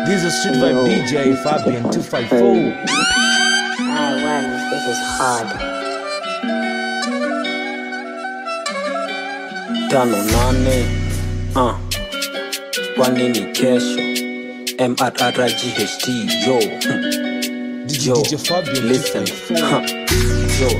This is Street Vibe DJ Fabian 254. This is hard. Tano nane, kwa nini kesho? MRRGHT, yo. Yo, listen, yo.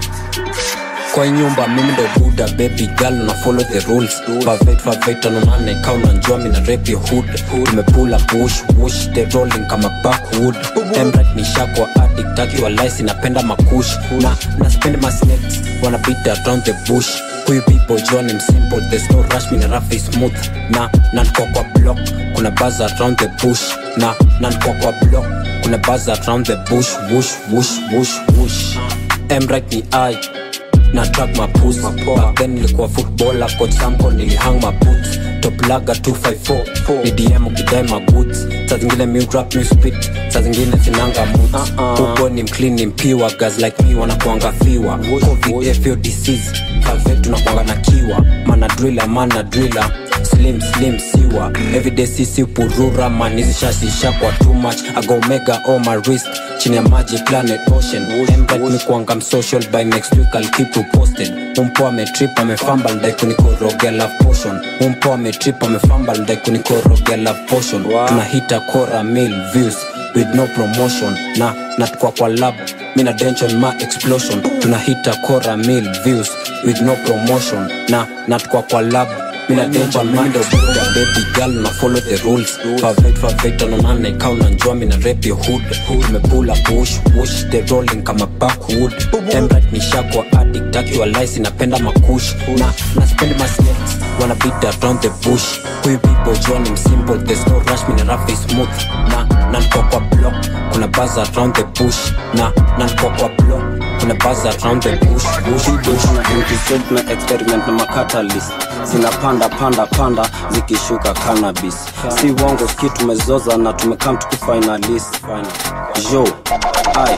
Kwa nyumba mimi ndo Buddha, baby girl na follow the rules. Favate tano nane, kauna njua mina rap your hood. Tumepula push, whoosh, they rolling kama backwood. Emrat ni shakwa addict, taki wa lice inapenda makush. Na spend my snakes, wanna beat around the bush. Huyu people John him simple, there's no rush, mina rough is smooth. Na kwa block, kuna buzz around the bush. Na kwa block, kuna buzz around the bush. Whoosh, whoosh, whoosh, whoosh. Emrat ni I na track my pussy. Back then nilikuwa footballer, coach Samko nilihang my boots. Top laga 254, ni DM ukidai my goods. Saa zingine mi rap mi spit, saa zingine sinanga moods. Huko ni mclean ni mpiwa, guys like me wanakuanga fiwa. COVID FO disease, Calvet tunakuanga na kiwa. Mana driller, slim siwa. Everyday sisi purura, man hizi shasisha kwa too much. I go mega on my wrist, chini ya maji planet ocean. Embed mi kuanga social, by next week I'll keep you posted. Umpo ametrip amefamba ndai kunikorogea love potion. Umpo ametrip amefamba ndai kunikorogea love potion. Tunahita kora mil views with no promotion. Na tukwa kwa lab, mina drench on my explosion. Tunahita kora mil views with no promotion. Na tukwa kwa lab, mina drench on my Buddha, baby girl na follow the rules. Favate anonane, kauna njua mina rap your hood. Tumepula push, whoosh, they rolling kama backwood. Emrat ni shakwa addict, taki wa lice inapenda makush. Na spend my snakes, wanna beat around the bush. Huyu people John him simple, there's no rush, mina rough is smooth. Na kwa block, kuna buzz around the bush. Na kwa block, kuna buzz around the bush. Na intricate na experiment na macatalyst. Zinapanda panda zikishuka cannabis. Si wongo ski tumezoza na tumekam tukufinalist. Yo, I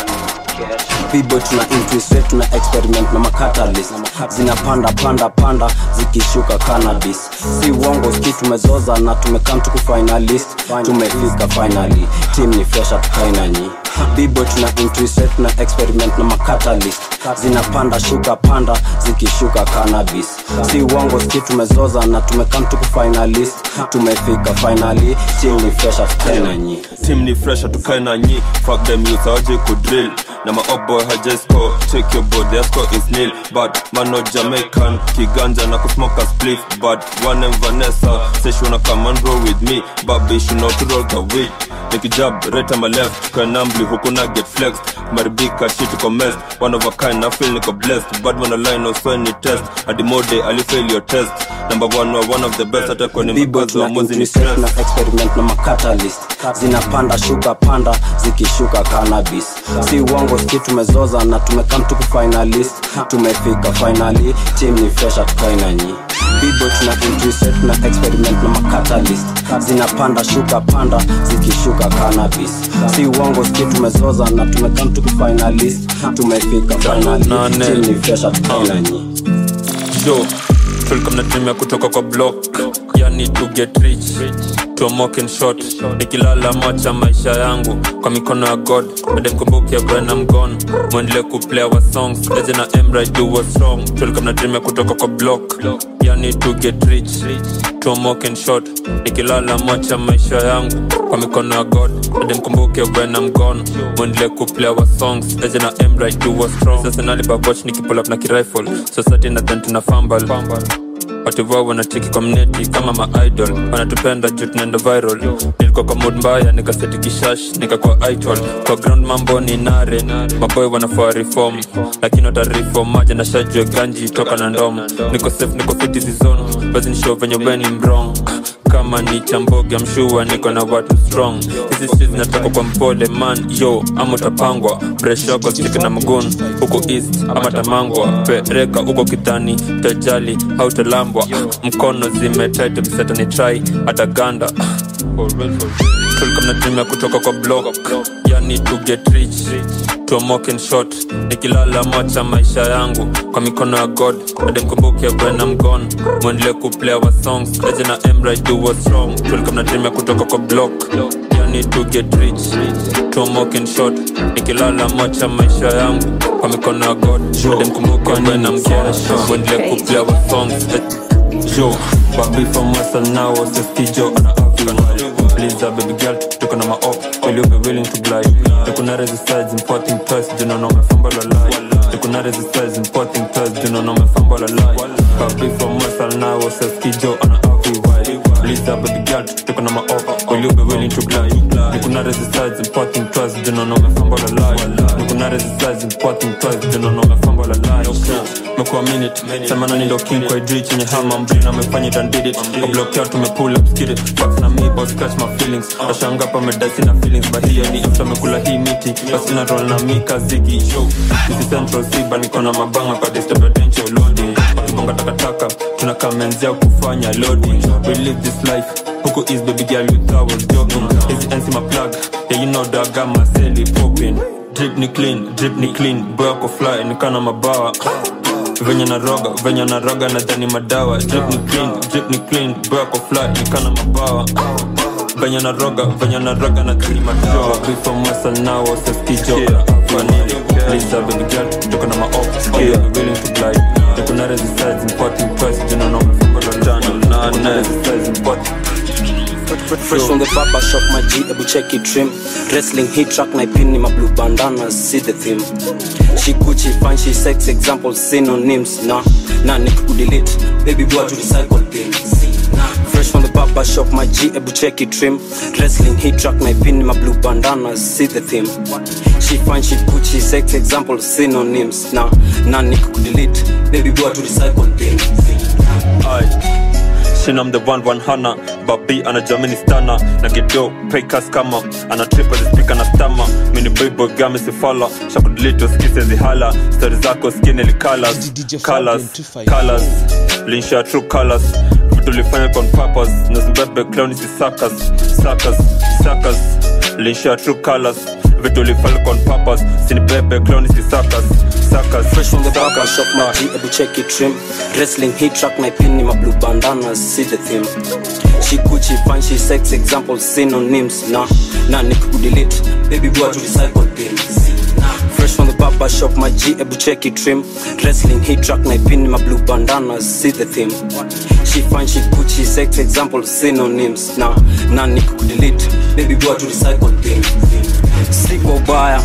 People tuna intricate tuna experiment na macatalyst. Zinapanda panda zikishuka cannabis. Si wongo ski tumezoza na tumekam tukufinalist. Tumefika finally, team ni fresh tukaina nyi. People tuna intricate tuna experiment na macatalyst. Zinapanda shuka panda zikishuka cannabis. Si wongo ski tumezoza na tumekam tukufinalist. Tumefika finally, team ni fresh tukaina nyi. Team ni fresh tukaina nyi. Fuck them youth awaje kudrill. Na my up boy had just score. Check your board, their score is nil. But man no Jamaican, kiganja na kusmoke a spliff. But one and Vanessa say she wanna come and roll with me. Baby she know to roll the weed. Make a jab right on my left. Kanambli huku na get flexed. Maribika shit to mess. One of a kind I feel like a blessed. But when I line no so any test. At the mode I fail your test. Number one or one of the best at a kwenye mkazo wa mozi ni stress. Na experiment na macatalyst. Zinapanda shuka panda zikishuka cannabis. Si wongo ski tumezoza na tumekam tukufinalist. Tumefika finally, team ni fresh tukaina nyi. People tuna intricate na experiment na macatalyst. Zinapanda shuka panda zikishuka cannabis. Si wongo ski tumezoza na tumekam tukufinalist. Tumefika finally, team ni fresh tukaina nyi. Yo, welcome na dream ya kutoka kwa block. Yani to get rich, to a mock and shot. Nikilala macha maisha yangu kwa mikono ya God. Bade mkumbuki ya when I'm gone. Mwendele kuplay our songs. Leje na Emra do what's wrong. Welcome na dream ya kutoka kwa block. Yani to get rich, to a mock and shot. Nikilala macha maisha yangu kwa mikono ya God. Bade mkumbuki ya when I'm gone. Mwendele kuplay our songs. Leje na Emra do what's wrong. Sasa nalipa watch nikipull up na kirifle. Society na then tuna fumble. Watu wao wanacheki community kama ma-idol. Wanatupenda juu tunaenda viral. Nilikuwa kwa mood mbaya nikaseti kishash nikakuwa idol. Kwa ground mambo ni nare. Maboy wanafaa reform, lakini wata reform maja na shajwe ganji toka na ndom. Niko safe niko fit hizi zone. Bazi nishow venye when I'm wrong. Kama ni chambogi I'm sure niko na watu strong. Hizi shit zinatoka kwa mpole man. Yo, ama utapangwa fresh yako stick na mgun. Huko east ama tamangwa. Pereka huko kitani tajali hautalambwa. Mkono zimetight ukiseta ni try ataganda. For real. tulikuwa mnatumia kutoka kwa block. Yani to get rich, tomoke and short. Nikilala macha maisha yangu kwa mikono ya God. Ade mkumbuke when I'm gone, mwendele kuplay our songs. Leje na Emra do what's wrong. Tulikuwa mnatumia kutoka kwa block. Yani to get rich, tomoke and short. Nikilala macha maisha yangu kwa mikono ya God. Ade mkumbuke when I'm gone, mwendele kuplay our songs. Yo, baby from Western now, so Skijo and African. Please, baby girl, took on my up. Will you be willing to glide? You could not resist importing toys, do not know my fumble a lie. You could not resist importing toys, do not know my fumble a lie. Baby from Western now, so Skijo and African. Please, baby girl, took on my up. Will you be willing to glide? You could not resist importing toys, do not know my fumble a lie. You could not resist importing toys, do not know my fumble a lie. Mekuwa minute, semana nindo king kwa idri chenye hama mbrina mefanya it and did it. Kwa block out pull up skid it. Facts na me boss scratch my feelings. Ashanga pa medasi na feelings. But hiya ni after mekula hii miti. Basi na roll na mika ziki. Yo, this is Central Siba niko na mabanga kwa disturb attention loading. Wakibonga takataka, tunakamenzia kufanya loading. We live this life, huku is baby girl you thought was joking. Is the NC my plug, yeah you know that I got my celly popping. Drip ni clean, boy ako fly nikana mabawa. Venye na roga na dhani madawa. Drip ni clean, boy ako fly nikana mabawa. Venye na roga na dhani madawa. Be from Western now, so Skijo please baby girl, took on my up. Are you willing to glide? You could not resist importing toys, you don't know my fuck on channel. Nah, resist importing. Fresh from the barber shop, my G, ebu check it trim. Wrestling hit track, na pin in my blue bandana, see the theme. She Gucci, fine, she sex, examples, synonyms. Nah, nigga could delete, baby boy to recycle things. Fresh from the barber shop, my G, ebu check it trim. Wrestling hit track, na pin in my blue bandana, see the theme. She fine, she Gucci, sex, examples, synonyms. Nah, nigga could delete, baby boy to recycle things. Aye. I'm the one hana Babi ana Germany stana na gedo pay cash kama ana trip as speaker na stama mini boy game si follow shaku delete skise zihala stories zako skin ili colors linsha true colors tulifanya on purpose na zibebe clown si suckers linsha true colors tulifanya on purpose sin bebe clown si suckers. Fresh from the barber shop, my G, ebu check it trim. Wrestling hit track, na pin in my blue bandana, see the theme. She Gucci, fine, she sex, examples, synonyms. Nah, nigga could delete, baby boy to recycle things. Fresh from the barber shop, my G, ebu check it trim. Wrestling hit track, na pin in my blue bandana, see the theme. She fine, she Gucci, sex, examples, synonyms. Nah, nigga could delete, baby boy to recycle things. Siko baya.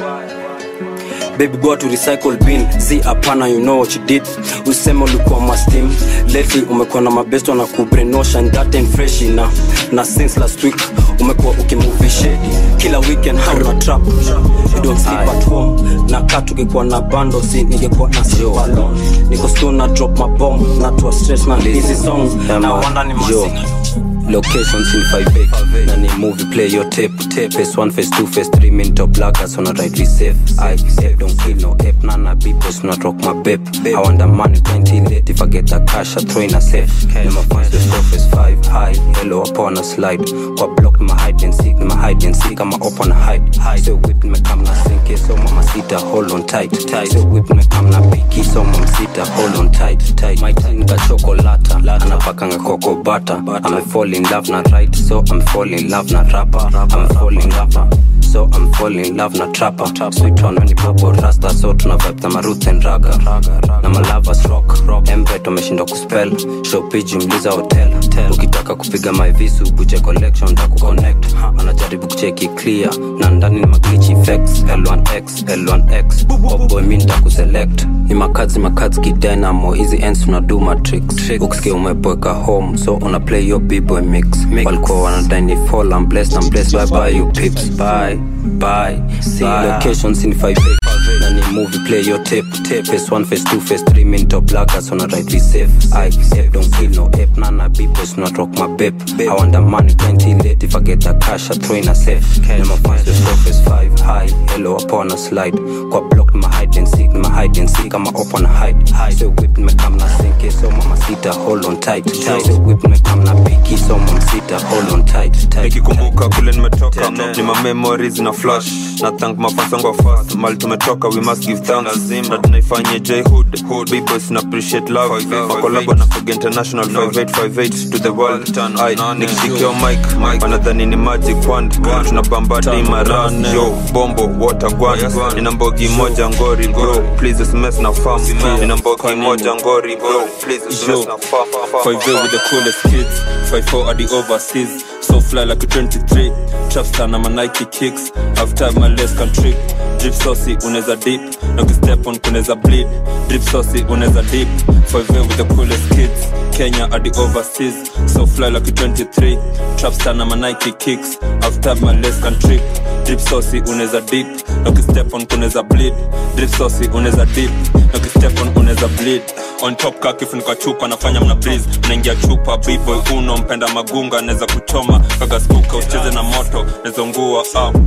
Baby boy to recycle bin. See apana, you know what you did. Usema ulikuwa mastim. Lately umekuwa na mabesto na kubrainwash and that ain't fresh ina. Na since last week umekuwa ukimove shady. Kila weekend how na trap. You don't sleep at home. Na katu kikuwa na bando si ningekuwa na sleep alone. Niko stone na drop my bomb. Na tuwa stress na easy songs. Na wanda ni masina. Locations in 5A. Nani movie play your tape. Phase 1, phase 2, phase 3. Min top laggers on a right safe. I don't kill no ape. Nana B-boys not rock my babe. I want the money 20 late. If I get the cash I throw in a safe. Never find the stuff is 5 high. Hello upon a slide. Kwa block my hide and seek. I'm up on a hide. So whip me come na sink. So mama sita hold on tight. So whip me come na picky. So mama sita hold on tight. My teen got chocolate. Anapakanga cocoa butter. I'm falling in love na right, so I'm falling in love na rapper. I'm falling in love, so I'm falling in love na trapper. Sweet on when you bubble rasta, so tuna vibe na roots and raga. Na my lovers rock. Embre tumeshinda kuspell. Show page mliza hotel. Ukitaka kupiga my visu, buje collection taku connect. Anajaribu kucheki clear, na ndani ni maglitch effects. L1X, oh boy minta kuselect. Ni makazi ki dynamo, easy ends una do matrix. Ukisikia umeboeka home, so una play your b-boy mix. Walikuwa wanadai ni fall, I'm blessed, bye you pips, bye. See locations in 5A. Nani movie play your tape. Phase 1, phase 2, phase 3. Min top laggers on a right safe. I don't kill no ape. Nana B-boys not rock my babe. I want the money 20 late. If I get the cash I throw in a safe. Never find the stuff is 5 high. Hello upon a slide. Kwa block my hide and seek. I'm up on a hide. So whip me come na sink. So mama sita hold on tight. So whip me come na picky. So mama sita hold on tight. Nikikumbuka kule zinawaka ni ma memories na flash na thank mafasongo fast mal tumetoka we must give thanks na tunaifanyia J-Hood B-boys na appreciate love makolabo na Kog International 5858 to the world nikishikio mic wanadhani ni magic wand tunabamba dima ras yo bombo water gwan nina mbogi moja ngori bro please sms na fam nina mbogi moja ngori bro please sms na fam 5 with the coolest kids 54 at the overseas so fly like a 23 trapstar na my Nike kicks after my legs can trip drip saucy uneza dip na step on kuneza bleed drip saucy uneza dip 5 with the coolest kids Kenya at the overseas so fly like a 23 trapstar na my Nike kicks after my legs can trip drip saucy uneza dip na step on kuneza bleed drip saucy uneza dip na step on uneza bleed on top ka kifunika chupa nafanya mna breeze naingia chupa b-boy uno mpenda magunga neza kuchoma kaga skuka ucheze na moto nezongua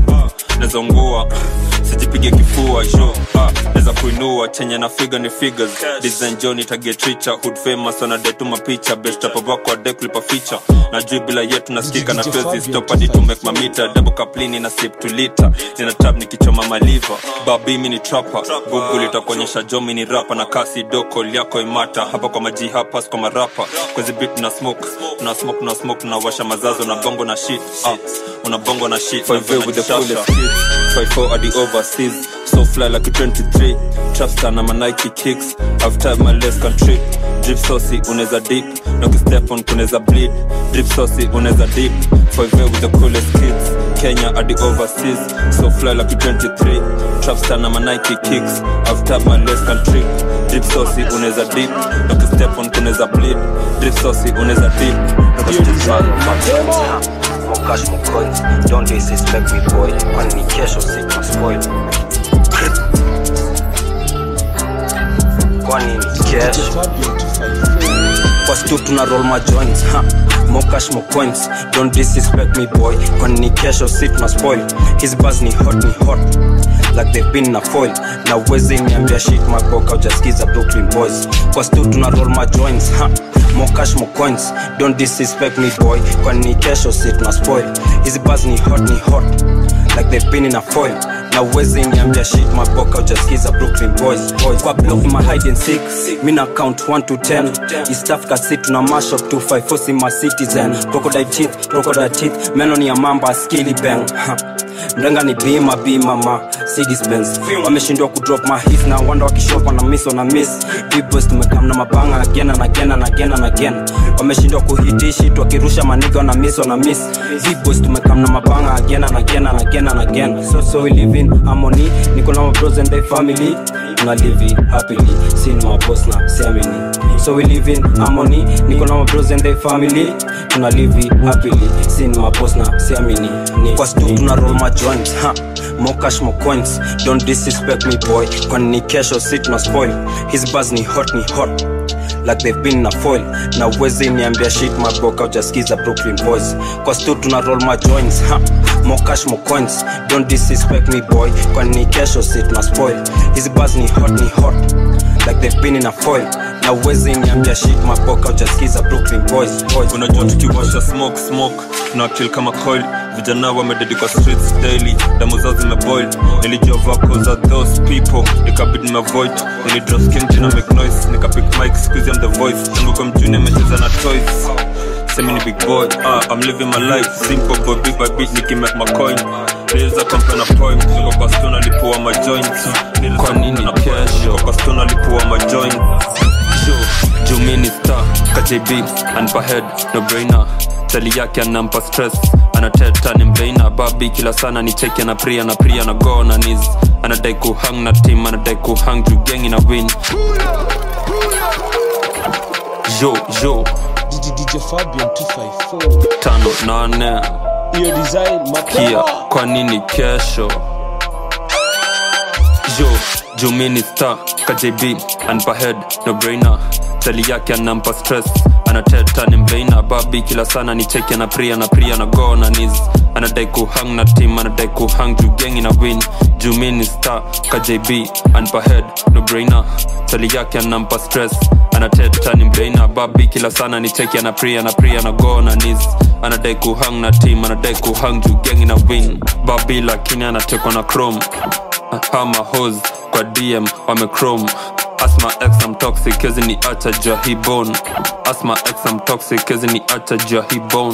nezongua sijipige kifua jo neza kuinua chenye na figure ni figures design Johnny target richer hood famous wana detu mapicha best up wako wa deck lipa feature na juu bila yetu nasikika na twezi stop hadi to make my meter double kaplini na sip to liter nina tab nikichoma maliva babi mini trapper Google itakuonyesha jo mini rapper na kasi doko yako imata hapa kwa maji hapa kwa marapa kwa beat na smoke na washa mazazo na bongo na shit una bongo na shit 5 with the coolest kids 54 at the overseas so fly like a 23 trapstar na my Nike kicks after my legs can trip drip saucy uneza dip na step on kuneza bleed drip saucy uneza dip 5 with the coolest kids Kenya at the overseas so fly like a 23 trapstar na my Nike kicks after my legs can trip drip saucy uneza dip na step on kuneza bleed drip saucy uneza dip na step more cash, more coins. Don't disrespect me, boy. Kwani kesho siku spoil. Kwani kesho kwa stu tuna roll my joints, more cash, more coins. Don't disrespect me, boy. Kwani kesho siku spoil. His buzz ni hot, like they've been in a foil. Now wezi niambia shit my book out just kids Brooklyn boys. Kwa stu tuna roll my joints, more cash, more coins. Don't disrespect me, boy. Kwani kesho sit na spoil. His buzz ni hot, like they've been in a foil. Now wezi niambia shit my book out just kids Brooklyn boys. Kwa block my hide and seek, me na count 1 to 10. East Africa sit na mash up 254 see my citizen. Crocodile teeth, melon ya mamba skilly bang. Mrenga ni bima ma Mercedes Benz. Wameshindwa kudrop my hits na wanda wakishopa na miss. People tumekam na mabanga again and again. Wameshindwa kuhitishi tukirusha maniga na miss. People tumekam na mabanga again and again. So we live in harmony. Niko na my bros and their family. Tuna live happily. Seen my boss na siamini. So we live in harmony. Niko na my bros and their family. Tuna live happily. Seen my boss na siamini. Kwa stu tuna roll my joints, more cash, more coins. Don't disrespect me, boy. Kwani kesho sit na spoil. His buzz ni hot, like they've been in a foil. Now wezi niambia shit my book out just kids Brooklyn boys. Kwa stu tuna roll my joints, more cash, more coins. Don't disrespect me, boy. Kwani kesho sit na spoil. His buzz ni hot, like they've been in a foil. Now wezi niambia shit my book out just kids Brooklyn boys. Unajua tukiwasha smoke na kill kama coil. Vijana wamededi kwa streets daily. Damu zao zimeboil. Nilijua vako za those people. Nikabidi nimeavoid. Nilidrop skin jina make noise. Nikapick mic squeeze I'm the voice. Tangu kwa mjuni mecheza na toys. Semi ni big boy. I'm living my life. Simple boy big by beat niki make my coin. Niliza kompe na poem. Niko kwa stone alipua my joints. Kwa nini kesho? Niko kwa stone alipua my joints. Jumini star KJB and per head no brainer. Tali yake anampa stress. Anateta ni mbeina. Babi kila sana ni cheki na pria na go na knees. Anadai kuhang na team. Anadai kuhang juu gang ina win. Jo DJ Fabian 254 5-8 Iyo design mapema. Kwa nini kesho? Jumini star KJB and per head no brainer. Tali yake anampa stress. Anateta ni mbeina. Babi kila sana ni cheki na pria na go na knees. anadai kuhang na team, anadai kuhang juu gang ina win. Juu mini star ka JB anpa head no brainer, tali yake anampa stress, anateta ni mbrainer. Babi kila sana ni cheki ana pray na go na knees, anadai kuhang na team, anadai kuhang juu gang ina win. Babi lakini anatekwa na chrome, hama hose kwa DM wame chrome. Asma X I'm toxic kezi ni acha jua hi bone. Asma X I'm toxic kezi ni acha jua hi bone.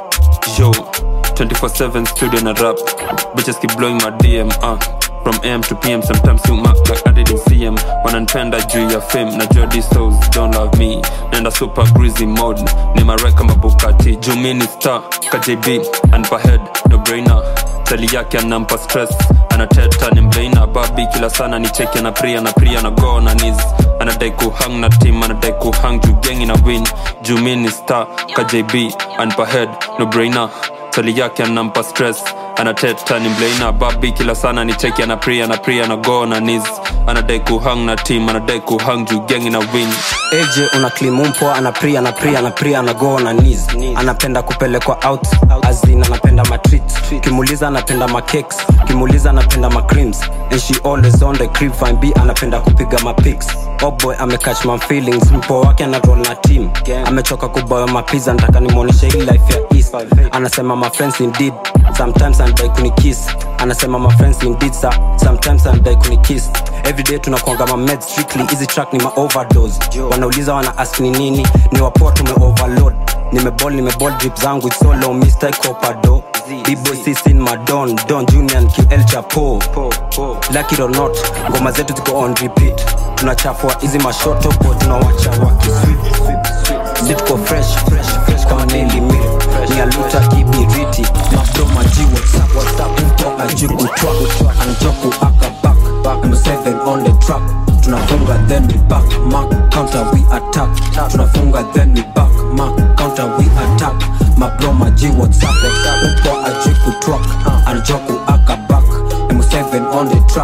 Yo 24/7 studio na rap, bitches keep blowing my DM from AM to PM. Sometimes you mark like I didn't see him. Wananipenda juu ya fame, najua these souls don't love me. Nenda super greasy mode, ni mareka mabukati. Juu mini star ka JB anpa head no brainer, tali yake anampa stress, anateta ni mbrainer. Babi kila sana ni cheki ana pray na go na knees, anadai kuhang na team, anadai kuhang juu gang ina win. Juu mini star ka JB anpa head no brainer, tali yake anampa stress, anateta ni mbrainer. Babi kila sana ni cheki ana pray na go na knees, anadai kuhang na team, anadai kuhang juu gang ina win. AJ una klimumpo ana pray na go na knees, anapenda kupelekwa out azina, anapenda matreat, kimuliza anapenda macakes, kimuliza anapenda macreams, and she always on the crib. Fine B anapenda kupiga mapics. Oh boy amecatch my feelings, mpo wake ana roll na team, amechoka kuboya mapiza, nataka nimuoneshe hii life ya East. Anasema my friends indeed, sometimes anadai kunikiss. Anasema my friends indeed sir, sometimes anadai kunikiss. Everyday tunakuanga ma meds strictly, easy track ni ma overdose. Wanauliza wana ask ni nini, ni wapoa tume overload. Nimeball drip zangu it's so low, Mr. Copado. B-boy CC in my Don Junior and QL Chapo. Like it or not, ngoma zetu ziko on repeat. Tunachafua hizi mashoto po, tunawacha waki sweep. Zitko fresh kama Nelly Mill, ni aluta kibiriti. Mafdo maji WhatsApp mpo ajiku truck, anjoku aka back. I'm 7 on the track, tunafunga then we back. Mark counter we attack, tunafunga then we back. Mark counter we attack. Mabro maji WhatsApp mpo ajiku truck, anjoku aka back. I'm 7 on the track,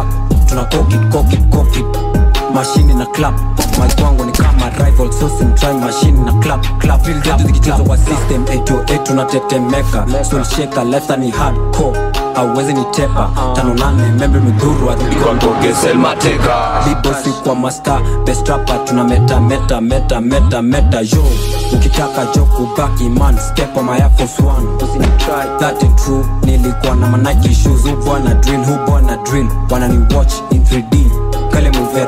tunakoki machine na clap. Mic wangu ni kama rival, so sim try machine na clap. Feel that digital wa system 808 tunatetemeka. Soul shaker left ni hardcore, hawezi ni tepa. 58 member mdhuru adhuri kwa ngogeze mateka. B-bossy kwa master, best rapper tunameta yo. Ukitaka joku baki man, step on my Air Force One. That ain't true, nilikuwa na Nike shoes. Who wanna drill, wanna ni watch in 3D. Kale move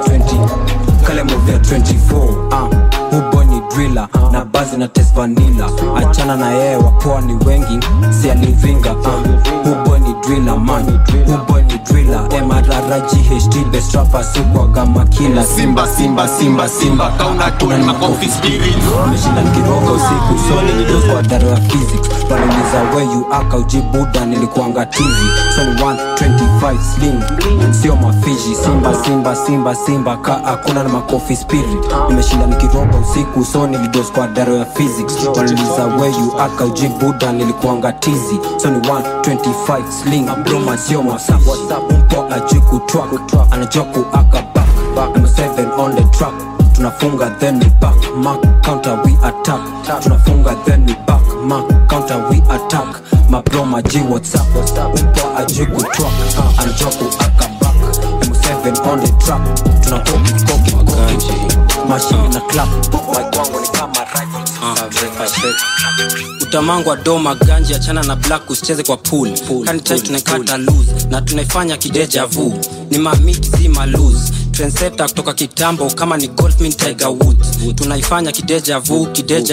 24, Hubo ni driller, na bazi na test vanilla. Achana na yeye wapoa ni wengi, si alivinga. Hubo ni driller man, hubo ni driller. MRR GHD best rapper super kama killer. Simba kauna tuna makofi spirit. Ameshinda nikiroga usiku, soli nidozo kwa daro ya physics. Wanauliza where you aka ujibuda, nilikuanga tizi. Soli 125 sling, sio mafiji. Simba ka hakuna na makofi spirit. Nimeshinda nikiroga usiku, so nilidozo kwa daro ya physics. Wanauliza where you aka ujibuda, nilikuanga tizi. Soli 125 sling, broma sio WhatsApp mpo ajiku truck, anajoku aka back. I'm 7 on the track, tunafunga then we back. Mark counter we attack, tunafunga then we back. Mark counter we attack. Mabro maji WhatsApp mpo ajiku truck, anajoku aka back. I'm 7 on the track, tunakoki machine na clap. Mic wangu ni kama rival, utamangwa doma ganji, achana na black usicheze kwa pool. Kantai tunakata loose na tunaifanya kideja vu, ni mamiti si malose. Trendsetter kutoka kitambo kama ni Goldman Tiger Woods. Tunaifanya kideja vu.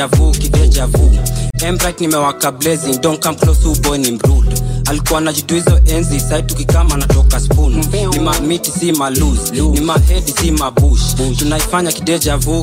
Embright nimewaka blazing, don't come close to boy ni mrude. Alikuwa anajitu hizo enzi, side tukikama natoka spoon. Ni mamiti si malose, ni mahedi si mabush. Tunaifanya kideja vu.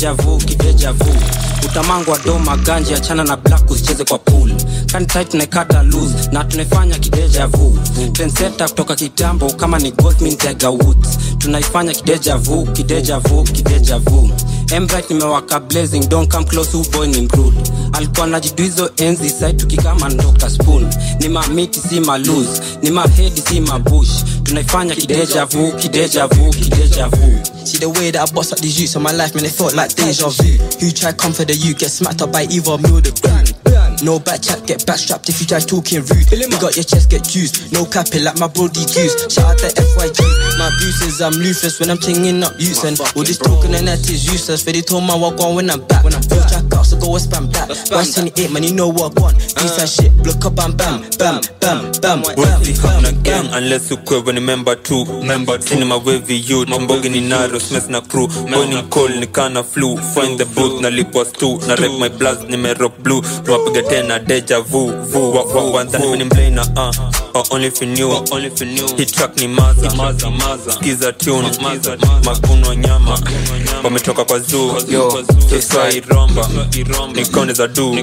Utamangwa doma ganji, achana na black usicheze kwa pool. Kantai tunakata loose na tunaifanya kideja vu. Trendsetter kutoka kitambo kama ni Goldman Tiger Woods. Tunaifanya kideja vu. Embright nimewaka blazing, don't come close to boy ni mrude. Alikuwa anajitu hizo enzi, side tukikama natoka spoon. Ni mamiti si malose, ni mahedi si mabush. Tunaifanya kideja vu. See the way that I bust up these youths on my life, man, it felt like deja vu. Who tried come for the youth, get smacked up by either me or the ground. No back chat, get backstrapped if you try talking rude. You got your chest, get juiced. No capping like my brody goose. Shout out to FYG, my bruises, I'm Lufus when I'm tinging up use. And all this talking and that is useless. Ready to my walk on when I'm back. Full track out, so go and spam back. 178, man, you know what I want. Piece of shit, block up, bam, bam, bam, bam, bam. Wavy hamna gang unless ukwe when remember two. Sini ma wavy youth, mambogi ni naro, smith na crew. Boy ni cold, ni kana flu. Find the booth, na lipos too. Na rep my blast, ni me rock blue. Tuwapiga tena deja vu. Wanza ni mini mblena, only if you knew. Hit track ni maza. Skiza tune, makuno nyama. Wametoka kwa zoo, kesa iromba. Nikone za do.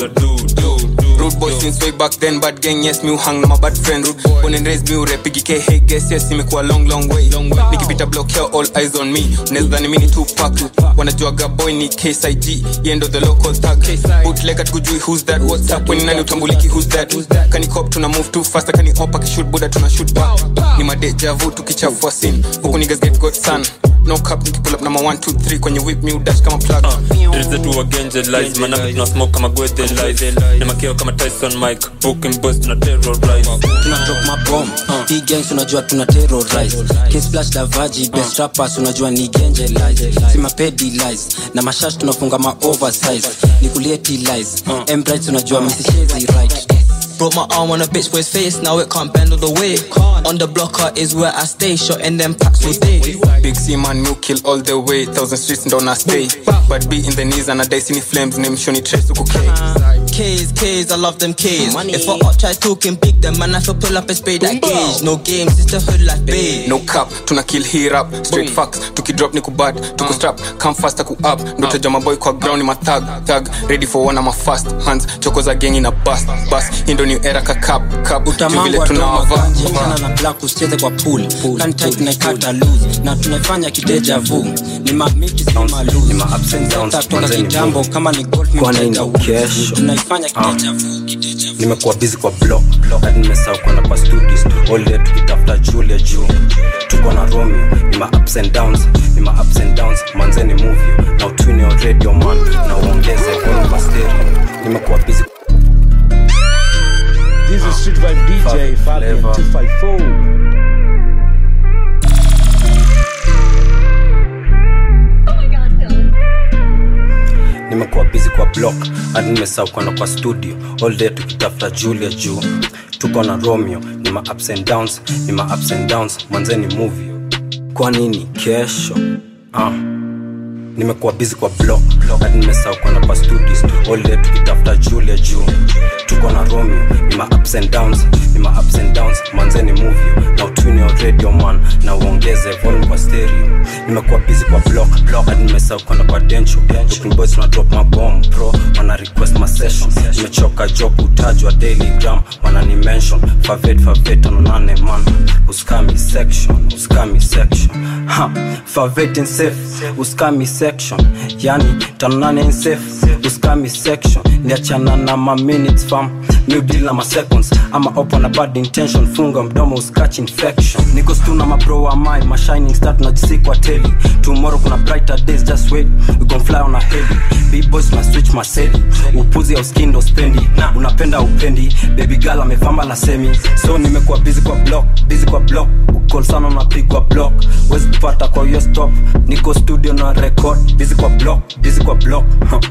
Rude boy since way back then, bad gang yes me hang na my bad friends. Born and raised me repigi k hey guess yes nimekuwa long way. Nikipita block here all eyes on me. Unaweza ni mini Tupac. Wanajuaga boy ni KSIG, end of the local tag. Bootleg at kujui who's that, what's up when nani utambuliki who's that. Kani cop tuna move too fast, kani opa kishoot buda tuna shoot back. Ni madeja vu tukichafua scene. Huku niggas get got sun. No cap, niki pull up number 1, 2, 3 kwenye whip me udash kama plug. There's a two against the lies, man up no smoke kama gwete lies. Ni makeo kama Tyson Mike, booking boys tuna terrorize. Tuna drop my bomb, hii gangs unajua tuna terrorize. King Splash Davaji, best rappers unajua ni genje lies. Sima pedi lies, na mashash tunafunga ma oversize. Nikulieti lies, M-Brights unajua misishezi right. Broke my arm on a bitch boy's face, now it can't bend all the way. On the blocker is where I stay, shotting them packs all day. Big C man, new kill all the way. 1,000 streets don't I stay. But be in the knees and I dice in the flames. Name Shoni Trace to K's, I love them K's. If I try talking big, then man I feel pull up and spray that gauge. No games, it's the hood like babe. No cap, tuna kill here up. Straight facts, tuki drop niku bad. Tuku strap, come fast aku up. Ndoto jama boy kwa ground in my tag. Ready for one of my fast hands. Chokos are gang in a bus. Indo new era ka cap. Utamangu wa doma kanji, mchana na black usicheze kwa pool. Can't type na kata lose. Na tunafanya kideja vu. Ni mamiti sima lose. Ni ma ups and downs. Toka kitambo kama ni golf mi mteja wu. Tunaifanya kideja vu. Nimekuwa busy kwa block. Hadi nimesahau kwenda kwa studios. All day tukitafuta Julia juu. Tuko na Romeo. Ni ma ups and downs. Manzeni movie. Now tune your radio man. Na uongeze kwa stereo. Nimekuwa busy. This is Street Vibe DJ Fabian 254. Nimekuwa busy kwa block, hadi nimesahau kwenda kwa studio. All day tukitafuta Julia juu. Tuko na Romeo, ni ma ups and downs, manzeni movie. Kwa nini kesho? Nimekuwa busy kwa block, hadi nimesahau kwenda kwa studios. All day tukitafuta Julia juu. Tuko na Romeo, ni ma ups and downs, manzeni movie. Now tune your radio man, na uongeze volume kwa stereo. Nimekuwa busy kwa block, hadi nimesahau kwenda kwa dencho. Looking boys tuna drop my bomb pro, wana request my session. Nimechoka job utajwa daily gram, wana ni mention. Favete anonane man, uskami section. Favete in safe, uskami section. Yani tanonane in safe, uskami section. Niachana na ma minutes fam, new deal na ma seconds. Ama open a bad intention, funga mdomo uskatch infection. Niko stu na ma bro wa my shining star tunajisiku teli. Tomorrow kuna brighter days, just wait, we gon' fly on a heli. Big boys na switch maseli, upuzi ya uskindo spendi. Unapenda upendi, baby girl amefamba na semi. So nimekuwa busy kwa block, ukol sana unapigwa block. Wezi kupata kwa hiyo stop, niko studio na record. Busy kwa block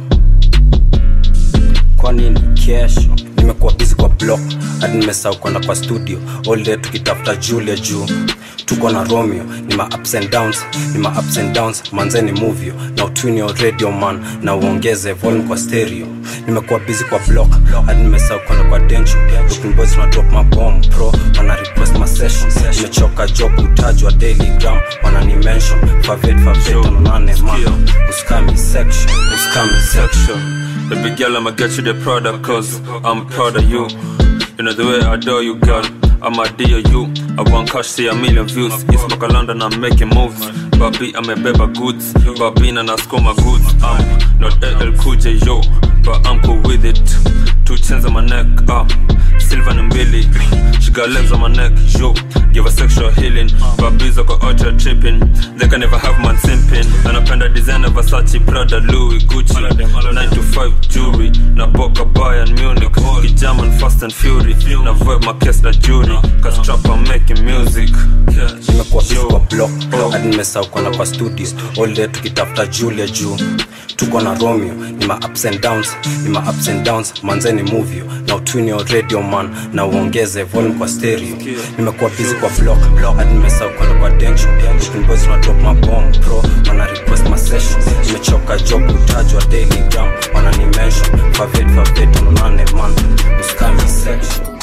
Kwa nini kesho? Nimekuwa busy kwa block, hadi nimesahau kwenda kwa studio. All day tukitafuta Julia juu. Tuko na Romeo, ni ma ups and downs, manzeni movie. Now tune your radio man, na uongeze volume kwa stereo. Nimekuwa busy kwa block, hadi nimesahau kwenda kwa dencho. Looking boys tuna drop my bomb pro, wana request my session. Nimechoka job utajwa daily gram, wana ni mention. Favete anonane man, uskami section. Baby girl, I'ma get you the product, cause I'm proud of you. You know the way I adore you, girl, I'ma dear you. I want cash, see 1,000,000 views. East Park London, I'm making moves. Babi, I'm a beba goods. Babi, and I score my goods. I'm not LL Cool J, yo, but I'm cool with it. 2 chains on my neck, Sylvan and Billy. She got legs on my neck, yo. Give a sexual healing. Babies are ultra tripping. They can never have man simping. And I penda designer Versace, Prada, Louis, Gucci. 9 to 5 jewelry. Na boka Bayern Munich. German Fast and Fury. Na vibe my case la jury. Cause trap I'm making music. Nimekuwa busy kwa block. Hadi nimesahau kwa kwa studios. All day tukitafuta Julia juu. Tuko na Romeo. Ni ma ups and downs. Manzeni move you. Now tune your radio man. Na uongeze volume kwa stereo. Nimekuwa busy kwa block. Hadi nimesahau kwa dencho. Looking boys na drop my bomb bro. Wana request my session. Nimechoka job utajwa daily gram. Wana ni mention. Favorite unane man. Uskami section.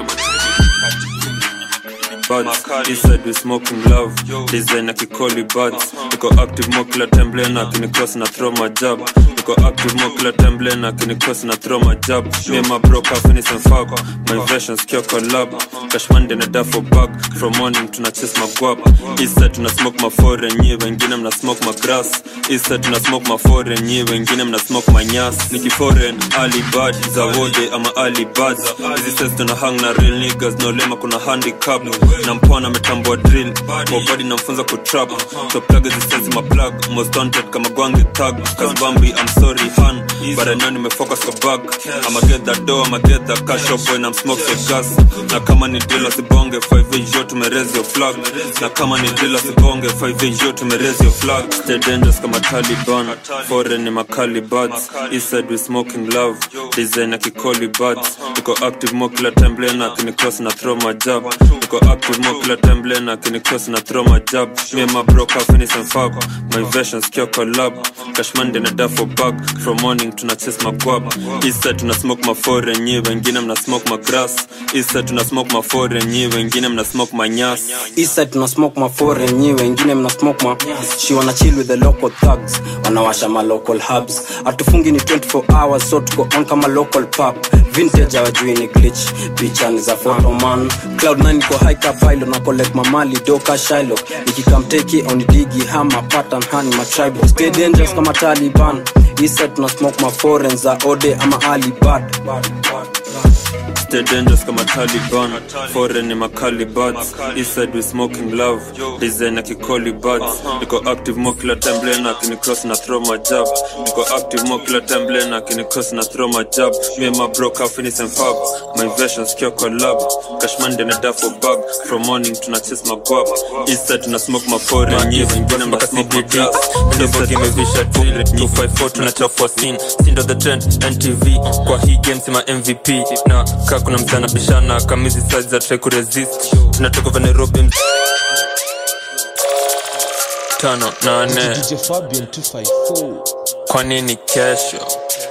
He said we smoking love. Designer kikoli buds. Niko active mo kila temble na kinikross na throw my jab. Niko active mo kila temble na kinikross na throw my jab. Me and my bro finish and fuck. My versions kyo collab. Cash Monday na duffel bag. From morning tuna chase my guap. He said tuna smoke my foreign. Nye wengine mna smoke my grass. He said tuna smoke my foreign. Nye wengine mna smoke my nyas. Niki foreign Ali bad. Zawode ama Ali bad. Hizi says tuna hang na real niggas. No lema kuna handicap. Na mpwana metambua drill. Mobody na mfunza kutrap. So plug is the sense in my plug. Most wanted kama gwangi tag. Cause Bambi I'm sorry han. But I know nime focus kwa bag. I'ma get that dough, I'ma get that cash up when I'm smoke the gas. Na kama ni dealer si bonge 5 yo tumerezi your flag. Na kama ni dealer si bonge 5 yo tumerezi your flag. Stay dangerous kama Taliban. Foreign ni makali buds. He said we smoking love. Designer kikoli buds. Niko active mo kila temble na kinikross na throw my jab. Niko active mo kila temble na kinikross na throw my jab. Me and my bro finish and fuck. My versions kyo collab. Cash Monday na duffel bag. From morning tuna chase my guap. He said tuna smoke my foreign. Nye wengine mna smoke my grass. He said tuna smoke my foreign. Nye wengine mna smoke my nyas. He said tuna smoke my foreign. Nye wengine mna smoke my. She wanna chill with the local thugs. Wanawasha my local hubs. Atufungi ni 24 hours. So tuko on kama local pub. Vintage hawajui ni glitch. Picha ni za photo man. Cloud9 niko high cap pilot. Na collect mamali doka Shiloh. Nikikamteki on digi hama pattern hani my tribe. Stay dangerous kama Taliban. He said tuna smoke my foreign. Za ode ama Ali bad. Stay dangerous kama Taliban. Foreign ni makali buds. He said we smoking love. Designer kikoli buds. Niko active mo kila temble na kinikross na throw my jab. Niko active mo kila temble na kinikross na throw my jab. Me and my bro finish and fuck. My versions kyo collab. Cash Monday na duffel bag. From morning tuna chase my guap. He said tuna smoke my foreign. Nye wengine mna smoke my grass. Ndio game visha drill. 254 tunachafua scene. Sindo the trend NTV. Kwa hii game sima MVP. Na kuna mtana bishana kamizi size za try kuresist. Tunatoka va Nairobi 5-8 DJ Fabian 254. Kwa nini kesho?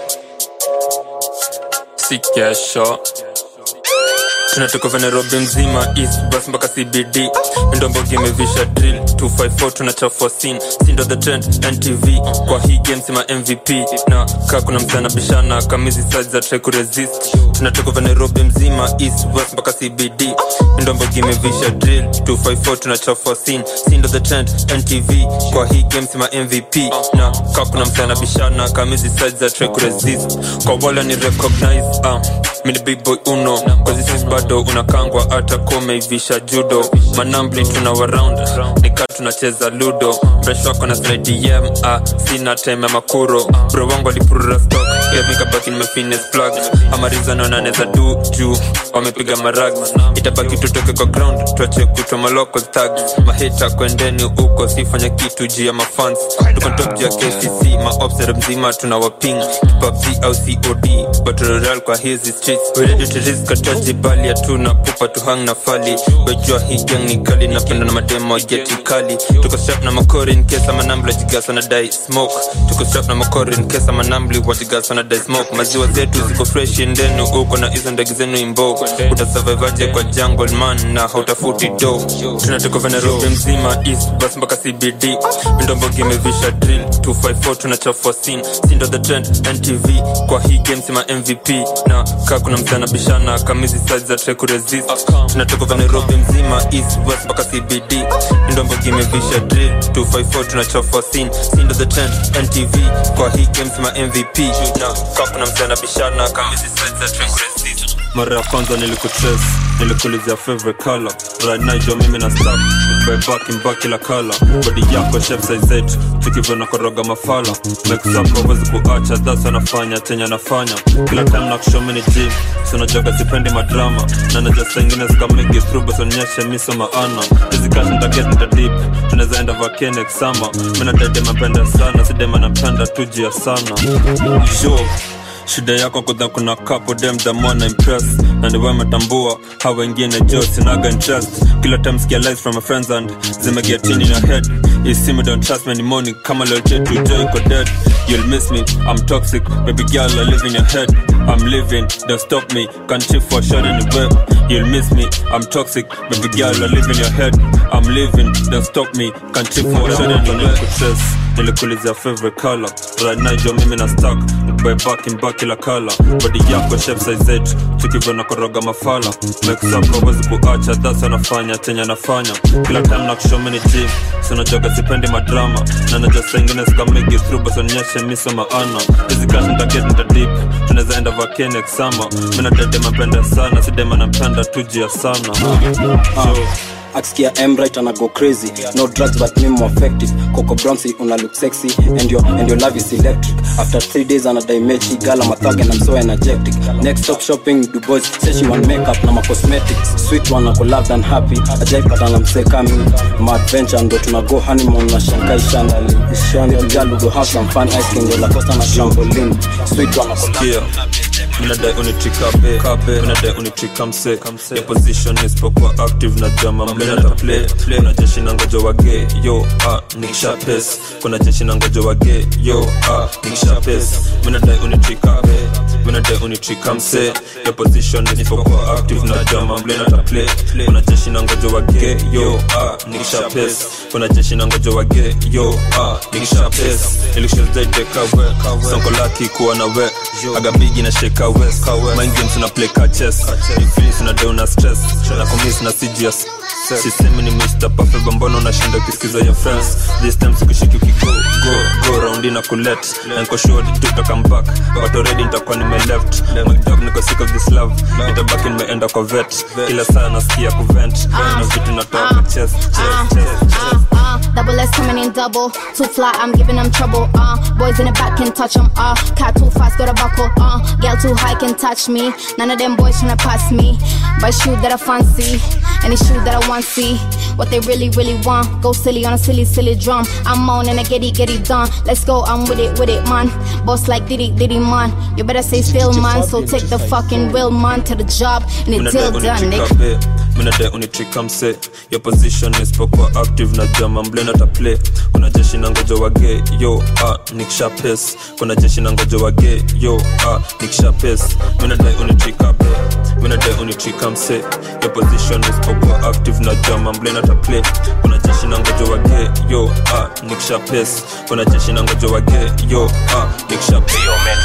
Si kesho. Tunatoka va Nairobi mzima East bus mpaka CBD. Ndombo game visha drill 254 tunachafua scene. Sindo the trend NTV. Kwa hii game sima MVP. Na kuna mtana bishana kamizi size za try kuresist. Tunatoka va Nairobi mzima East West mpaka CBD. Ndombo game visha drill 254 tunachafua scene. Sindo the trend NTV. Kwa hii game sima MVP. Na kuna mtana bishana kamizi size za try kuresist. Kwa wala ni recognize mini big boy uno. Kwa this bado unakangwa hata kome ivisha judo. Manambli tuna around. Nika tunacheza ludo. Fresh wako na slide DM. Sina time ya makuro. Bro wangu alipurura stock. Pia mika baki nimefines plug. Amariza nonaneza du juu. Wamepiga marags. Itabaki tutoke kwa ground. Tuache kutwa maloko tags. Mahita kwendeni uko. Sifanya kitu juu ya mafans. Tukon top juu ya KCC. Maobsere mzima tunawaping. PUBG au COD. Battle Royale kwa hizi streets. We ready to risk ataji bali ya tuna pupa tuhang na fali. Wejua hii gang ni kali. Napenda na mademo geti kali. Tuko strap na makori in case ama nambla jigasa na die smoke. Tuko strap na makori in case ama nambli wajigasa na die smoke. Maziwa zetu ziko fresh indenu uko na izo ndegi zenu imbo. Utasurvivaje kwa jungle man na hautafuti do. Tunatoka va Nairobi mzima East bus mpaka CBD. Ndombo game visha drill 254 tunachafua scene. Sindo the trend NTV. Kwa hii game sima MVP. Na kuna mtana bishana kamizi size za try kuresist. Tunatoka va Nairobi mzima East West mpaka CBD. Ndombo game visha drill 254 tunachafua scene. Sindo the trend NTV. Kwa hii game sima MVP. Na Kakuna mtena bishana kamisi sweat drink receipt. Mara ya kwanza nilikutrace, nilikulizia favorite color. Right now jo mimi na stuck, by back ila color. Body yako shape size 8, tukivona koroga mafala. Make up overs kuacha, that's wanafanya, tenya nafanya. Kila time na kushow mini gym, so najoga sipendi madrama. Na naja sengine sikamigi through, but onyeshe miso maana. Hizi cash nitaget nita deep, tunaweza enda vacay next summer. Mina dede mapenda sana, sidema napenda tujia sana. Yo shida yako kudha kuna couple dem the more na impress. Na ndiwe metambua, hawa wengine jo sinaga interest. Kila time skia lies from my friends and zime get in your head. You see me don't trust me anymore, kama legit to joy ko dead. You'll miss me, I'm toxic, baby girl I live in your head. I'm living, don't stop me, can't chill for shot in the web. You'll miss me, I'm toxic, baby girl I live in your head. I'm living, don't stop me, can't chill for shot in the web. Nilikulizia favorite color. Right now jo mimi na stuck, by back ila color. Body yako shape size 8, tukivona koroga mafala. Make up overs kuacha, that's wanafanya, tenya nafanya. Kila time na kushow mini gym, so najoga sipendi madrama. Na naja sengine sikamigi through, but onyeshe miso maana. Hizi cash nitaget nita deep, tunaweza enda vacay next summer. Mina dede mapenda sana, sidema napenda tujia sana. Akskia M-right and I go crazy. No drugs but me more effective. Coco Bronzy una look sexy and your love is electric. After 3 days and I die mechi, girl I'm a thug and I'm so energetic. Next stop shopping, Du Bois say she want makeup na my cosmetics. Sweet one I go loved and happy. Ajay patana mseka mi. My adventure ndo tuna go honeymoon na Shanghai Chandali. Baby girl we go have some fun ice cream la costa na trampoline. Sweet one I go love. Mina dai unitrika be, mina dai unitrika mse. Your position is pokwa active na jama mlena ta play. Kuna jeshi na ngojo wage, yo nikisha pes. Kuna jeshi na ngojo wage, yo nikisha pes. Mina dai unitrika be, mina dai unitrika mse. Your position is pokwa active na jama mlena ta play. Kuna jeshi na ngojo wage, yo nikisha pes. Kuna jeshi na ngojo wage, yo nikisha pes. Ilishel zaide kawe, sanko laki kuwa na we. Aga bigi na shake west. Mind games na play chess. You feel na down na stress. Na commit na CGS. She say me ni Mr. Perfect bambono na shinda kisikiza your friends. This time sikushiki go round in a colette. And ko sure to come back, but already nitakuwa nime left. My dog niko sick of this love. Nitabaki nimeenda kwa vet. Kila saa nasikia kuvent. Na vitu natoa chest. Double S coming in double. Too fly, I'm giving them trouble. Boys in the back can touch them. Cat too fast, got a buckle. Girl too high can touch me. None of them boys tryna pass me. Buy shoe that I fancy, any shoe that I want see. What they really want. Go silly on a silly drum. I'm on and I get it done. Let's go, I'm with it man. Boss like Diddy man. You better say still man. So take the fucking wheel man to the job and it's still done, nigga. Mina dai unitrika mse. Your position is pokwa active na jama mblena ta play. Kuna jeshi na ngojo wage, yo nikisha pes. Kuna jeshi na ngojo wage, yo nikisha pes. Mina dai unitrika be, mina dai unitrika mse. Your position is pokwa active na jama mblena ta play. Kuna jeshi na ngojo wage, yo nikisha pes. Kuna jeshi na ngojo wage, yo nikisha pes.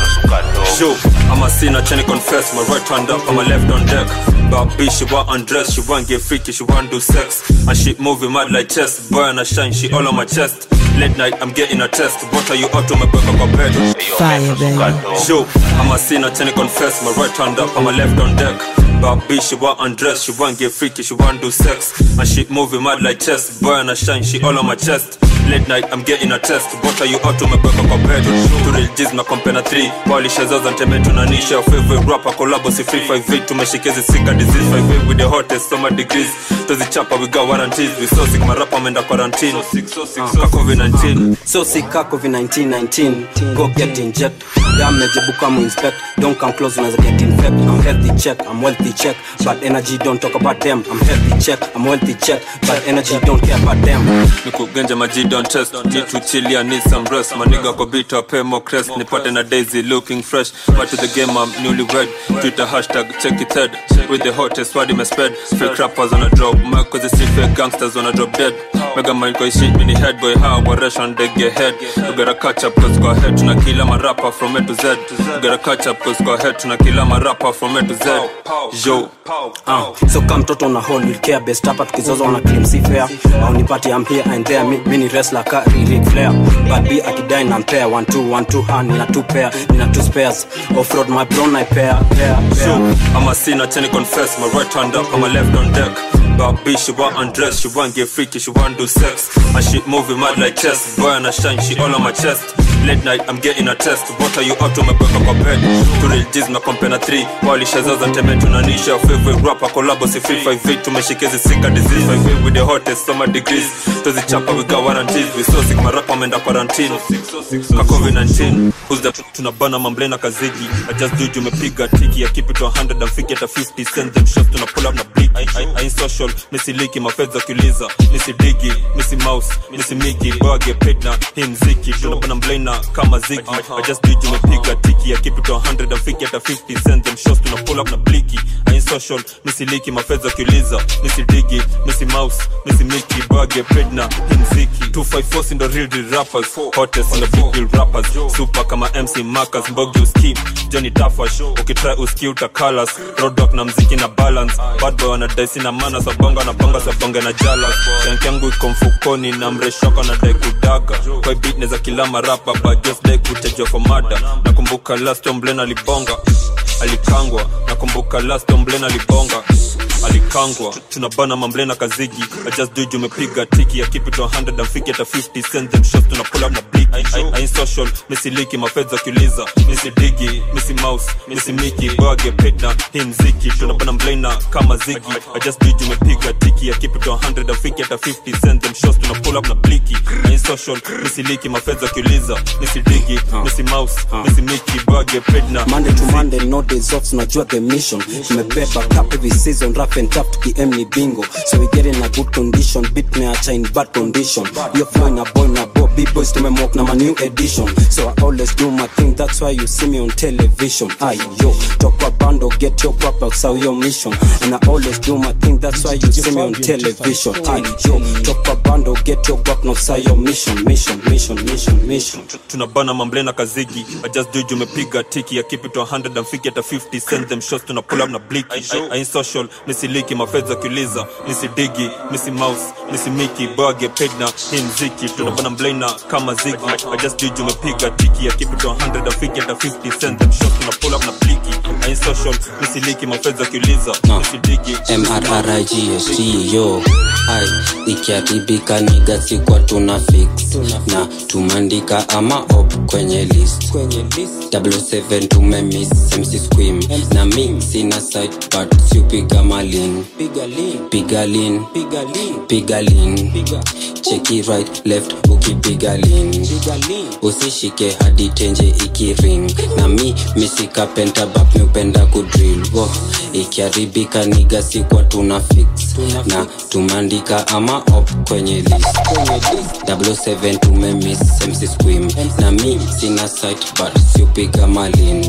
Yo, I'm a sinner, trying to confess. My right hand up, and my left on deck. But bitch, she want undress, she want get freaky, she want do sex. And she moving mad like chess. Boy and I shine, she all on my chest. Late night, I'm getting a test. What are you up to? My back up a bed. Fire, baby. Yo, I'm a sinner, trying to confess. My right hand up, and my left on deck. But bitch, she want undress, she want get freaky, she want do sex. And she moving mad like chess. Boy and I shine, she all on my chest. Late night, I'm getting a test. What are you up to? My back up a bed. To real G's, my company 3. Wally Shazaz and Teme tunanisha. Your favorite rapper, collabo, si free 5-8. Tumeshikezi sick and disease 5-8 with the hottest summer degrees. Tozi chapa, we got warranties. We so sick, my rapper menda quarantine. So sick, COVID-19. So sick, COVID-19. Go get inject. Damage, buka mu inspect. Don't come close when I get infected. I'm healthy check, I'm wealthy check. Bad energy, don't talk about them. I'm healthy check, I'm wealthy check. Bad energy, don't care about them. Niku genja maji don't test. Need to chill, I need some rest. My nigga go beat up, pay more crest. Nipate na Daisy looking fresh. Back to the game, I'm newlywed. Twitter hashtag, check it head. With the hottest, what in my spread. Fake rappers on a drop. Mark cause they see fake gangsters on a drop dead. Mega mind kwa shit mini head boy how operation they get head. You gotta catch up cause go ahead tuna kila ma rapper from A to Z. You gotta catch up cause go ahead tuna kila ma rapper from A to Z. Yo so come mtoto na hold will care best hapa tukizoza wana claim si fair. Au nipati I'm here and there mini wrestler ka Ric Flair. But be akidai na pair 1 2 hand nina 2 pair nina 2 spares. Off-road my bro na pair. I'm a sinner, tell confess. My right hand up, and my left on deck. But bitch, she want undress, she want get freaky, she want do sex. My shit moving mad like chess. Boy and I shine, she all on my chest. Late night, I'm getting a test. What are you up to my back up a bed? To real G's, my company 3. Wally Shazaz and Temet to Nanisha. Favorite rapper, collabo, see free 5-8. To my shikezi, sick a disease. 5-8 with the hottest summer degrees. To the chopper, we got warranties. We so sick, my rapper, I'm in the quarantine. COVID-19. Who's the tunabana mamblena kazigi? I just do you me piga tiki. I keep it to 100 and fake it at 50. Send them shots to na pull up na bleak. I ain't social, missy leaky, my feds akuliza. Missy diggy, missy mouse, missy Mickey. Boy I get paid now, him ziki. Tunabana mblena kama ziggy. I just do you me piga tiki. I keep it to 100 and fake it at 50. Send them shots to na pull up na bleaky. I ain't social, missy leaky, my feds akuliza. Missy diggy, missy mouse, missy Mickey. Boy I get paid now, him ziki. 254 in the real rappers. Hottest in the big deal rappers. Super kama MC Marcus, Mbogyo scheme, Johnny Tafash. Ukitry uski utakalas. Road dog na mziki na balance. Bad boy wana daisi na mana sabonga na panga sabonga na jalas. Shank yangu iko mfukoni na mreshoko na dai kudaga. Kwa beat neza kila marapa but just dai kutajwa for murder. Nakumbuka last Omblena libonga alikangwa. Nakumbuka last Omblena libonga alikangwa. Tunabana mamblena kazigi. I just do you mepiga tiki. I keep it to 100 and fake it at 50. Send them shots to na pull up na bleak. I ain't social, missy leaky, my feds akuliza. Missy diggy, missy mouse, missy Mickey. Boy I get paid now, him ziki. Tunabana mblena kama ziggy. I just do you mepiga tiki. I keep it to 100 and fake it at 50. Send them shots to na pull up na bleaky. I ain't social, missy leaky, my feds akuliza. Missy diggy, missy mouse, missy Mickey. Boy I get paid now. Monday to Monday, no days off, tunajua the mission. Tumebeba cup every season, rough and tough tuki ni bingo. So we get in a good condition, beat me acha in bad condition. You're flowing a boy na bo, big boys tumemok na my new edition. So I always do my thing, that's why you see me on television. Aye yo, talk a bando, get your crap out, so your mission. And I always do my thing, that's why you see me on television. Aye yo, talk a bando, get your crap out, so your mission. Tunabana mamblena kazigi. I just do you mepiga tiki. I keep it to 100 and fake it at 50. Send them shots to na pull up na bleak. I ain't social, missy leaky, my feds akuliza. Missy diggy, missy mouse, missy Mickey. Boy I get paid now, him ziki. Tunabana mblena kama ziggy. I just do you mepiga tiki. I keep it to 100 and fake it at 50. Send them shots to na pull up na bleaky. I ain't social, missy leaky, my feds akuliza. Missy diggy, MRRIGST yo. Ai, ikiatibika niga sikwa tuna fix. Na tumandika ama op kwenye list. 77 tumemiss MC Squim. Na mi sina side but siupiga malin. Pigalin. Check it right left ukipiga lin. Usishike hadi tenje ikiring. Na mi misika penta bap miupenda kudrill. Ikiaribika niga sikwa tuna fix. Na tumandika ama op kwenye list. 77 tumemiss MC Squim. Na mi sina site but siupiga malin.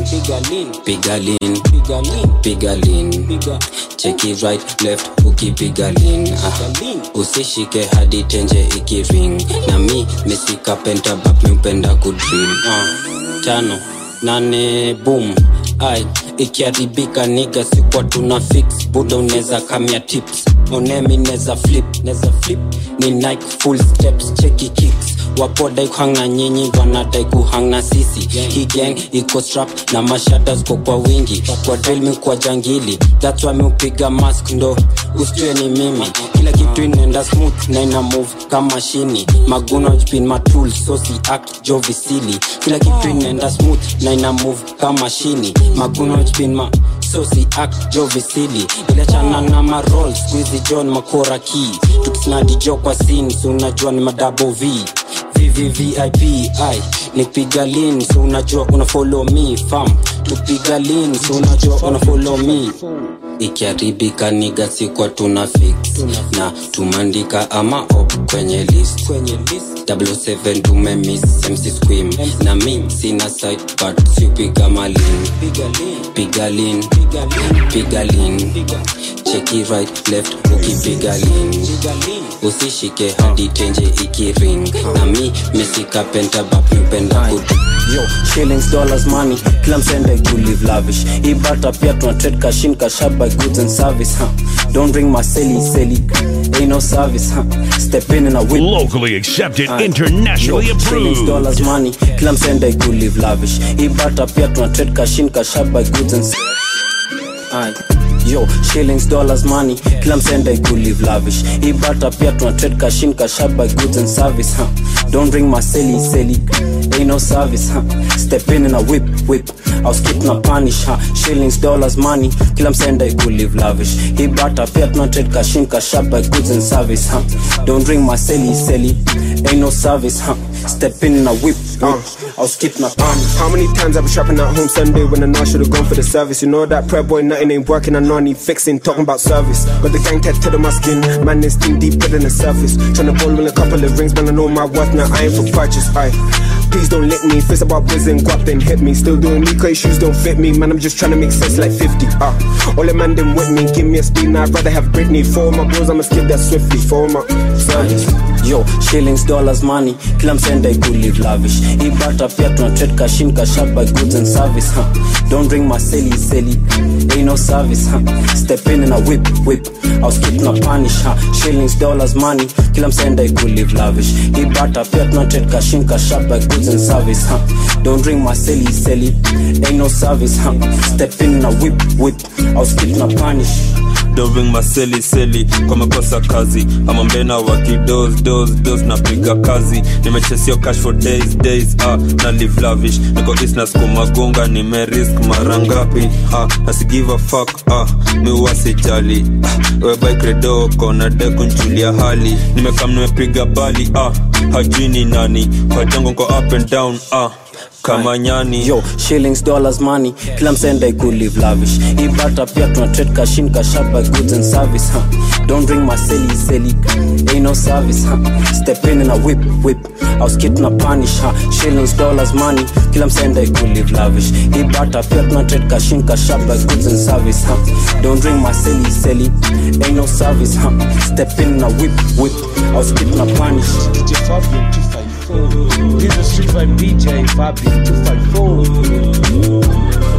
Pigalin. Check it right left ukipiga lin. Usishike hadi tenje ikiring. Na mi misika penta bap miupenda kudrill. 5 8 boom. Ai, ikiaribika niga sikwa tuna fix. Buda uneza kamia tips. Onemi neza flip. Ni Nike full steps, checky kicks. Wapoda kuhang na nyinyi, wanadai kuhang na sisi. Hii gang iko strap na mashadas kwa wingi. Kwa drill mi kwa jangili, that's why mi upiga mask ndo usitue ni mimi. Kila kitu inenda smooth na ina move kama shini. Maguna ujipin my tools, so si act jovi silly. Kila kitu inenda smooth na ina move kama shini. Maguna ujipin my so si act jovi silly. Ila chana na ma rolls, squeezy John makora key. Tukisnadi jo kwa scene, so unajua ni madouble V. VVVIP, nipiga lean, so unajua una follow me fam. kupiga lean, so unajua una follow me. Ikiharibika niga sikwa tuna fix na tumandika ama op kwenye list 007 tumemiss MC Squim na mi sina side but sipiga malin. Piga lean cheki right left ukipiga lean usishike hadi tenje ikiring na mi mesika penta bap mpenda kudu. Yo, shillings, dollars, money, kila msende you live lavish. Ibata pia tuna trade cash in, cash out by goods and service, huh? Don't ring my silly, ain't no service, huh? Step in a whip. Locally accepted, internationally approved. Shillings, dollars, money, kila msende you live lavish. Ibata pia tuna trade cash in, cash out by goods and service. Yo, shillings, dollars, money, kila msende you live lavish. Ibata pia tuna trade cash in, cash out by goods and service, huh? Don't ring my silly, ain't no service, huh? Step in a whip. I'll skip na punish, huh? Shillings, dollars, money, kila msende you live lavish. Ibata pia tuna trade cash in, cash out by goods and service, huh? Don't ring my silly, ain't no service, huh? Step in a whip. I'll skip na punish. How many times I been shopping at home Sunday when I know I should've gone for the service? You know that prep boy, nothing ain't working, I know I need fixing. Talking about service, got the gang tattooed on my skin. Man, this thing deeper than the surface. Tryna ball in a couple of rings, man, I know my worth now. I ain't for purchase. Please don't lick me. Fist about prison, guap then hit me. Still doing me cause shoes don't fit me. Man, I'm just tryna make sense like 50. All the man them with me, give me a speed. Now I'd rather have Britney. For my bros, I'ma skip that swiftly. For my service. Yo, shillings, dollars, money, kila msende you live lavish. Ibata pia tuna trade cash in, cash out by goods and service, huh? Don't ring my silly, ain't no service, huh? Step in a whip. I'll skip na punish, huh? Shillings, dollars, money, kila msende you live lavish. Ibata pia tuna trade cash in, cash out by goods and service, huh? Don't ring my silly, ain't no service, huh? Step in a whip. I'll skip na punish. Don't ring my silly kwa makosa kazi ama mbena wakidoz na piga kazi nimechesio cash for days na live lavish niko east na skuma gonga nimerisk marangapi nasi give a fuck mi wasijali we by credo kona de kunjulia hali nimekam nimepiga bali hajui ni nani kwa jango nko up and down kama nyani. Yo, shillings, dollars, money, kila msende you live lavish. Ibata pia tuna trade cash in, cash out by goods and service, huh? Don't ring my silly, ain't no service, huh? Step in a whip. I'll skip na punish, huh? Shillings, dollars, money, kila msende you live lavish. Ibata pia tuna trade cash in, cash out by goods and service, huh? Don't ring my silly, ain't no service, huh? Step in a whip. I'll skip na punish. DJ Fabian 254. He's a street vibe DJ Fabian 254.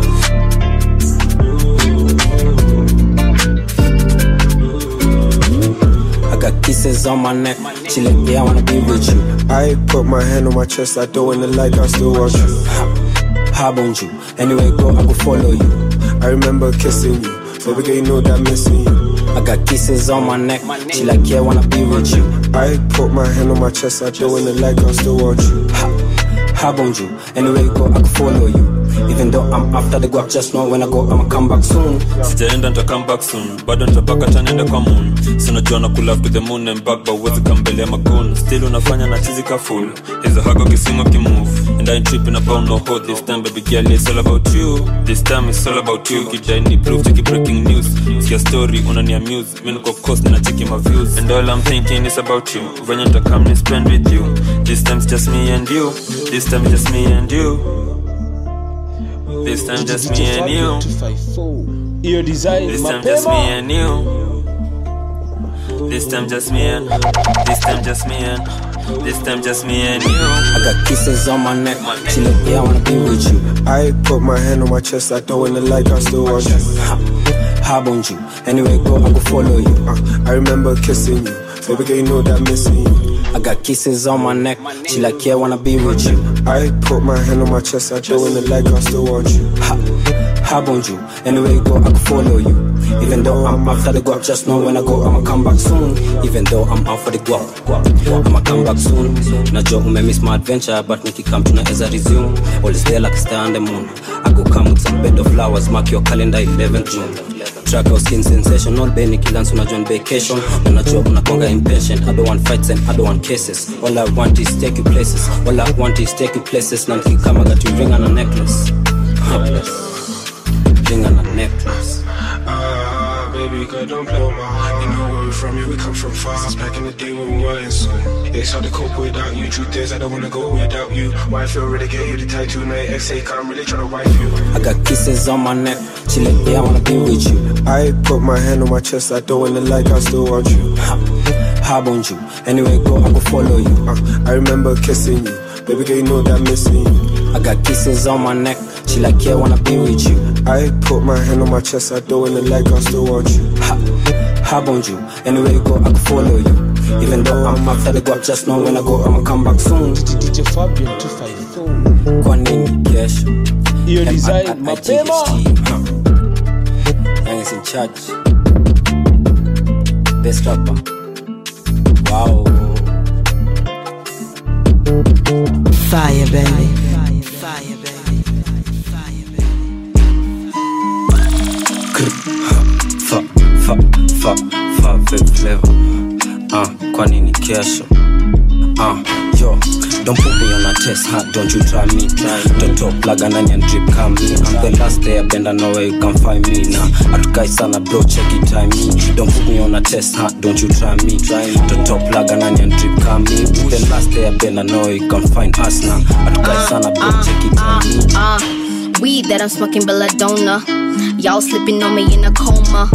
Kisses on my neck, chillin', yeah, I wanna be with you. I put my hand on my chest, I don't wanna like, I still want you. How about you? Anyway, go, I go follow you. I remember kissing you, baby girl, you know that I'm missing you. I got kisses on my neck, she like, yeah, I wanna be with you. I put my hand on my chest, I don't wanna like, I still want you. How about you? Anyway, go, I go follow you. Even though I'm after the guap, just know when I go, I'ma come back soon. Sijaenda nita come back soon, bado nitapaka tanenda kwa moon. Sinajua na pull up to the moon and back, but wezi kambele ya magoon. Still unafanya na chizi ka full, hizo hago kisingo kimove. And I ain't tripping about no hold this time, baby girl, it's all about you. This time it's all about you, kidai ni proof, cheki breaking news. Sikia story, unani amuse, minu kwa coast, nina cheki my views. And all I'm thinking is about you, when you come and spend with you. This time it's just me and you, this time it's just me and you. This time just me and you. Your design, this time just me and you. This time just me and. This time just me and. This time just me and you. I got kisses on my neck, she like, yeah, I wanna be with you. I put my hand on my chest, I don't wanna like, I still want you. How about you? Anyway, go, I go follow you. I remember kissing you, baby girl, you know that I'm missing you. I got kisses on my neck, she like, yeah, I wanna be with you. I put my hand on my chest, I don't wanna like, I still want you. How about you? Anyway, go, I can follow you. Even though I'm after the guap, just know when I go, I'ma come back soon. Even though I'm out for the guap, I'ma come back soon. Najua ume miss my adventure, but nikikam tunaweza resume. Always there like a star on the moon. I go come with some bed of flowers, mark your calendar 11th June. Track our skin sensational, Benny Killans when I join vacation. When I job, unakonga impatient. I don't want fights and I don't want cases. All I want is take you places. All I want is take you places. Na nikikama got you ring and a necklace. Helpless. ring and a necklace. Baby girl, don't play with my heart. You know where we're from, yeah, we come from far. Back in the day when we weren't so. It's hard to cope without you. Truth is, I don't wanna go without you. Why I feel ready to get you the tattoo. Now your ex say I'm really trying to wife you. I got kisses on my neck, she like, yeah, I wanna be with you. I put my hand on my chest, I don't wanna like, I still want you. How about you? Anyway, go, I go follow you. I remember kissing you. Baby girl, you know that I'm missing you. I got kisses on my neck, she like, yeah, I wanna be with you. I put my hand on my chest, I don't wanna like, I still want you. How about you? Anywhere you go, I can follow you. Even though I'm after the God, just know when I go, I'ma come back soon. DJ Fabian 254. Kwa nini kesho? Hiyo design mapema. Young is in charge. Best rapper. Wow. Fire, baby. Fire, baby. Flavor. Kwa nini kesho? Yo, don't put me on a test, don't you try me. Don't talk like an onion drip, come me. I'm the last day I bend, I know where you can find me now. Atukai sana bro, check it time me. Don't put me on a test, don't you try me. Don't talk like an onion drip, come me. The last day I bend, I know where you can find us now. Atukai sana bro, check it time me. Weed that I'm smoking belladonna. Y'all slipping on me in a coma.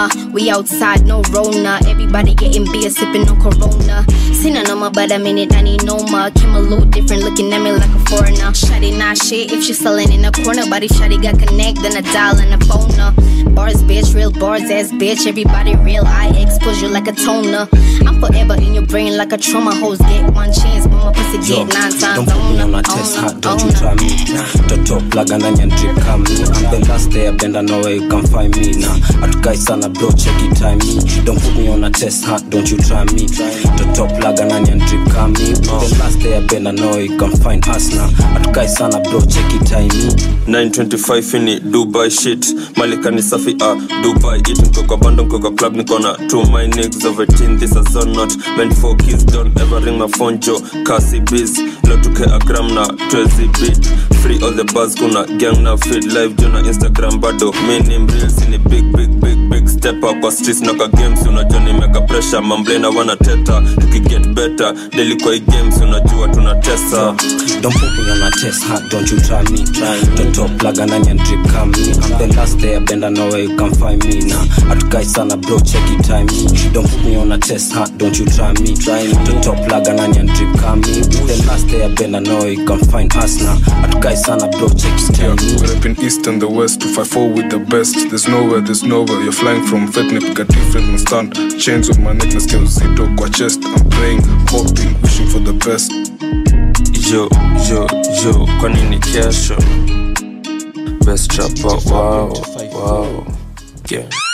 We outside, no Rona. Everybody getting beer, sipping on Corona. Seen a number, but I mean it, I need no more. Came a little different, looking at me like a foreigner. Shawty not shit if she selling in a corner. But if shawty got connect, then I dial and a phone. Bars, bitch, real bars, ass bitch. Everybody real, I expose you like a toner. I'm forever in your brain like a trauma. Hoes get one chance, but my pussy get 9 times. Don't put me on a test, don't you try me. Don't talk like an onion drip, come me. I'm the last day I bend, I know where you can find me now. Atukai sana bro, check it time me. Don't put me on a test, don't you try me. Don't talk like an onion drip, come me. The last day I bend, I know you can find us now. Atukai sana bro, check it time me. 925 in it, Dubai shit. Malikani safi Dubai eating coca bando coca club nikona. To my niggas over 18, this is so not meant for kids. Don't ever ring my phone, Joe. Kasi biz, lot to a gram na 12 beat. Free all the buzz, kuna gang na feed live jona Instagram bado. Me name reels in a big step up kwa streets naka games. Unajua nimeka pressure, mamblena wana teta. Tuki get better, daily kwa hii games. Unajua tunatesa. Don't put me on a test, don't you try me. Don't talk like an onion drip, come me. I'm the last day I bend, I know where you can find me now. Atukai sana bro, check it time me. Don't put me on a test, don't you try me. Don't talk like an onion drip, come me. The last day I bend, I know where you can find us now. Atukai sana bro, check it time me. We're up in east and the west, 254 with the best. There's nowhere. You're flying from Vietnam, got different my stand. Chains on my neck, na still zito kwa chest. I'm praying, hoping, wishing for the best. Yo, kwa nini kesho? Best rapper, wow, yeah.